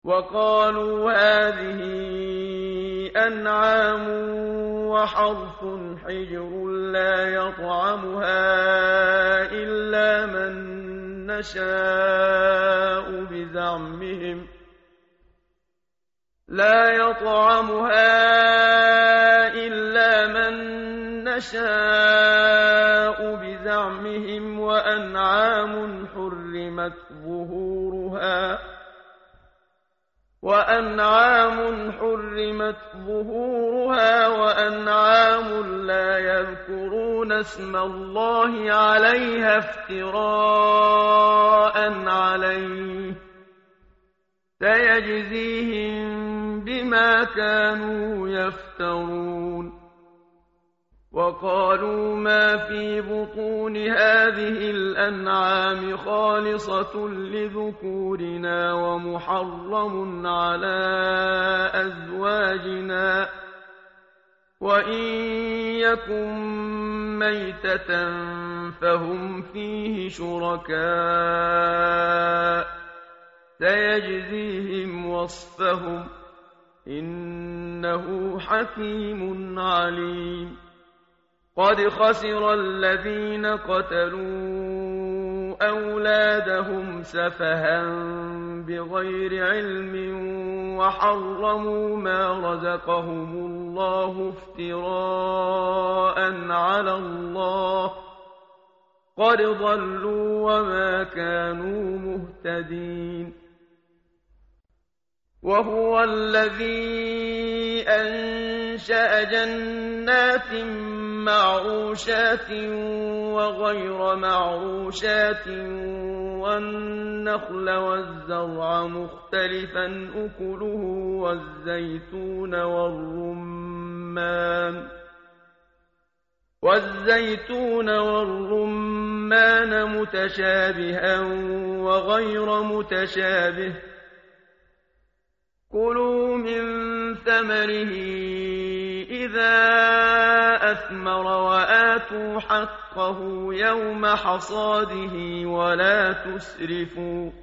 وقالوا هذه أنعام وحرث حجر لا يطعمها إلا من نشاء بزعمهم وأنعام حرمت ظهورها وأنعام لا يذكرون اسم الله عليها افتراء عليه سيجزيهم بما كانوا يفترون. وقالوا ما في بطون هذه الأنعام خالصة لذكورنا ومحرم على أزواجنا وإن يكن ميتة فهم فيه شركاء سيجزيهم وصفهم إنه حكيم عليم. قد خسر الذين قتلوا أولادهم سفها بغير علم وحرموا ما رزقهم الله افتراء على الله قد ضلوا وما كانوا مهتدين. وهو الذي أنشأ جنات معروشات وغير معروشات والنخل والزرع مختلفا أكله والزيتون والرمان متشابها وغير متشابه كلوا من ثمره إذا أثمر وآتوا حقه يوم حصاده ولا تسرفوا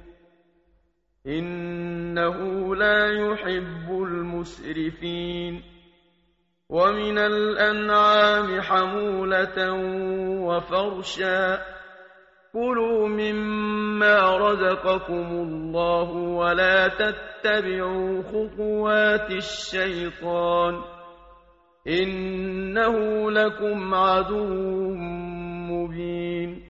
إنه لا يحب المسرفين. ومن الأنعام حمولة وفرشا كلوا مما رزقكم الله ولا تتبعوا خطوات الشيطان إنه لكم عدو